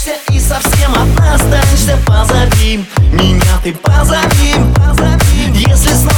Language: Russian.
останешься и совсем одна останешься. Позови меня, ты позови. Если снова